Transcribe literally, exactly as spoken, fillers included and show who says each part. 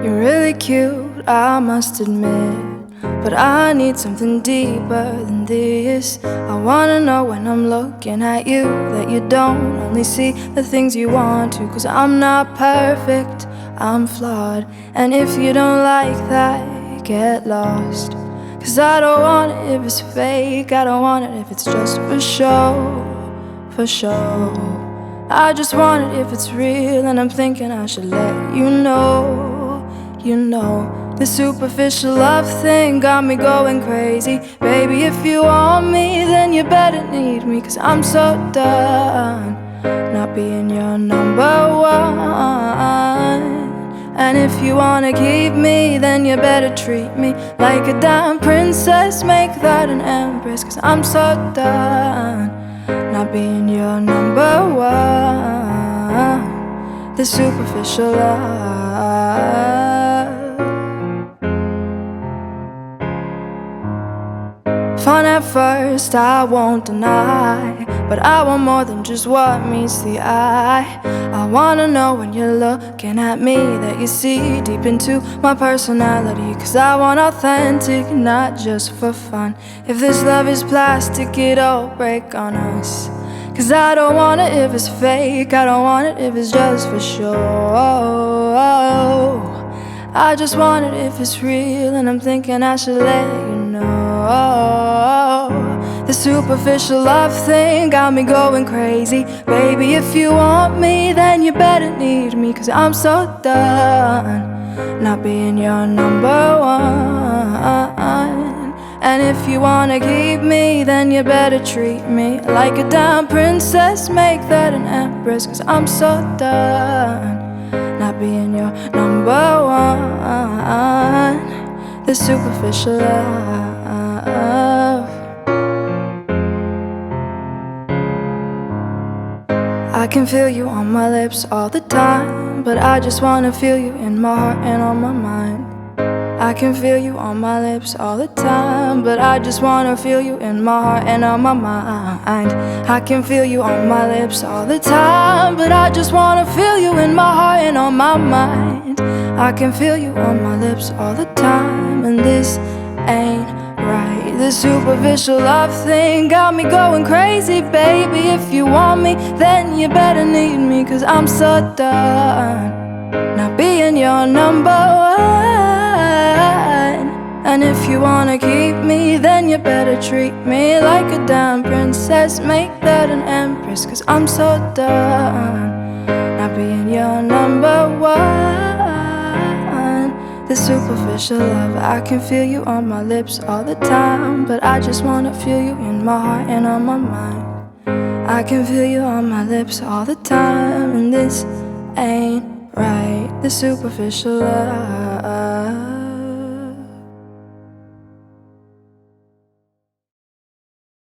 Speaker 1: You're really cute, I must admit, but I need something deeper than this. I wanna know when I'm looking at you that you don't only see the things you want to. Cause I'm not perfect, I'm flawed, and if you don't like that, get lost. Cause I don't want it if it's fake, I don't want it if it's just for show, for show. I just want it if it's real, and I'm thinking I should let you know. You know, the superficial love thing got me going crazy. Baby, if you want me, then you better need me. Cause I'm so done not being your number one. And if you wanna keep me, then you better treat me like a damn princess, make that an empress. Cause I'm so done not being your number one. The superficial love. Fun at first, I won't deny, but I want more than just what meets the eye. I wanna know when you're looking at me that you see deep into my personality. Cause I want authentic, not just for fun. If this love is plastic, it'll break on us. Cause I don't want it if it's fake, I don't want it if it's just for show. I just want it if it's real, and I'm thinking I should let you know. The superficial love thing got me going crazy. Baby, if you want me, then you better need me. Cause I'm so done not being your number one. And if you wanna keep me, then you better treat me like a damn princess, make that an empress. Cause I'm so done not being your number one. The superficial love. I can feel you on my lips all the time, but I just wanna feel you in my heart and on my mind. I can feel you on my lips all the time, but I just wanna feel you in my heart and on my mind. I can feel you on my lips all the time, but I just wanna feel you in my heart and on my mind. I can feel you on my lips all the time, and this ain't right. The superficial love thing got me going crazy. Baby, if you want me, then you better need me. Cause I'm so done not being your number one. And if you wanna keep me, then you better treat me like a damn princess, make that an empress. Cause I'm so done not being your number one. The superficial love, I can feel you on my lips all the time, but I just wanna feel you in my heart and on my mind. I can feel you on my lips all the time, and this ain't right. The superficial love.